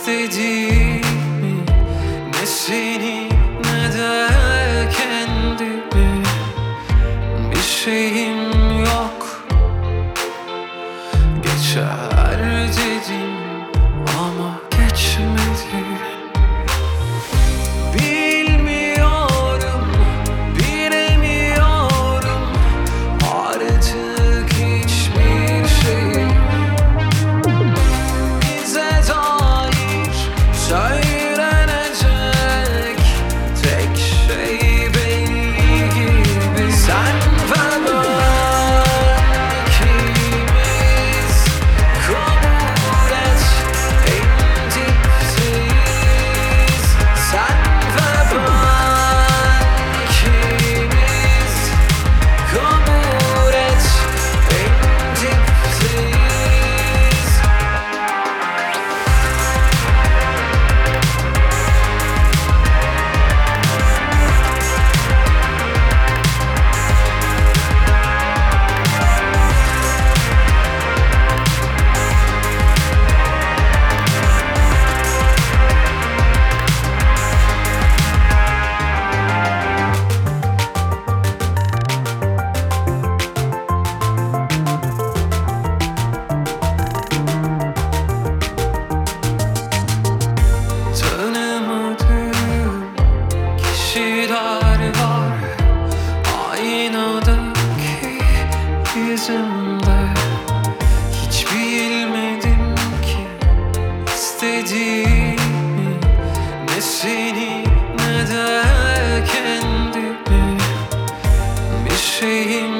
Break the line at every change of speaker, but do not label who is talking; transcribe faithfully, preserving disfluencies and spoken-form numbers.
istediğimi, ne seni ne de kendimi. Bir şeyim yok, geçer dedim ama geçmedi. Bilmiyorum, bilemiyorum artık hiçbir şey. Bize dair söylenecek tek şey belli gibi. Sen ve ben ikimiz, kabul et en dipteyiz. Sen ve ben ikimiz, kabul et en dipteyiz. Tanımadığım kişiler var aynadaki yüzümde. Hiç bilmedim ki istediğimi, ne seni ne de kendimi. Bir şeyim